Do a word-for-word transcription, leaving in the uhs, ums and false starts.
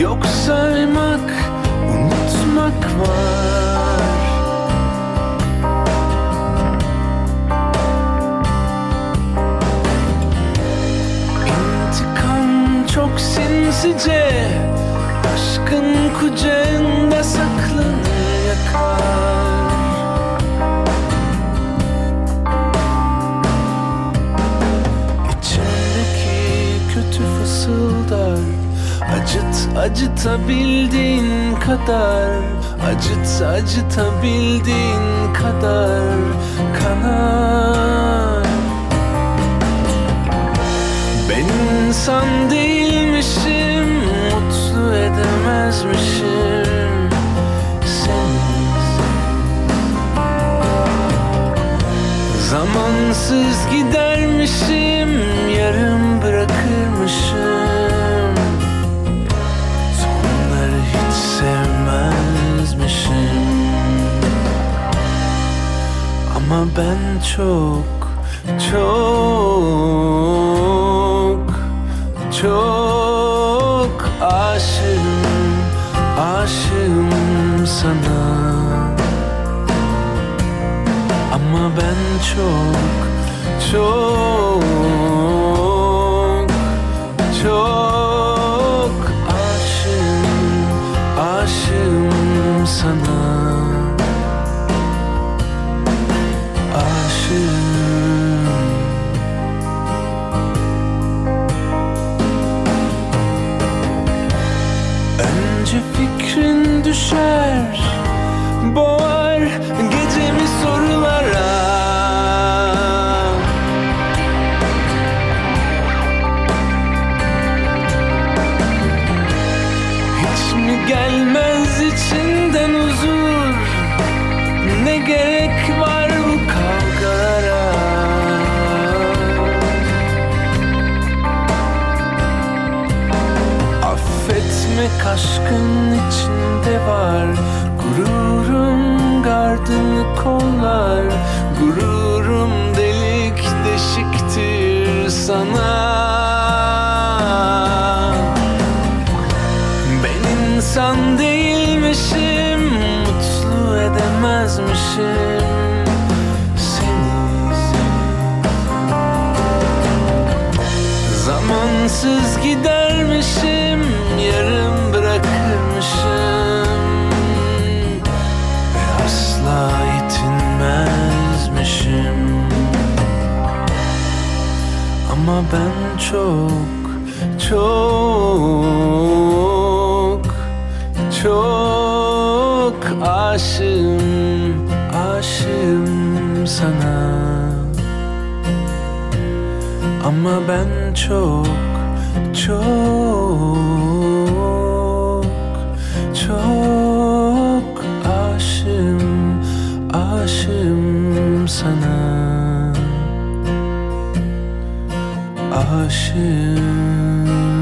Yok saymak, unutmak var. İntikam çok sinsice, aşkın kucağında saklanır, yakar. İçimdeki kötü fısıldar, acıt acıtabildiğin kadar, acıt acıtabildiğin kadar kanar. Ben insan değilmişim, mutlu edemezmişim seni. Zamansız gidermişim, yarım bırakırmışım, sonları hiç sevmezmişim. Ama ben çok, çok, çok aşığım, aşığım sana. Ama ben çok, çok, çok aşığım, aşığım sana. Aşığım. Önce fikrin düşer, boğar gecemi sorulara. Hiç mi gelmez içinden huzur? Ne gerek var bu kavgalara? Affetmek aşkın içinde var. Gururum gardını kollar, gururum delik deşiktir sana. Ben insan değilmişim, mutlu edemezmişim seni. Zamansız gidermişim, yarım bırakırmışım ve asla yetinmezmişim. Ama ben çok, çok, çok aşığım, aşığım sana. Ama ben çok, çok, çok aşığım, aşığım sana. Aşığım.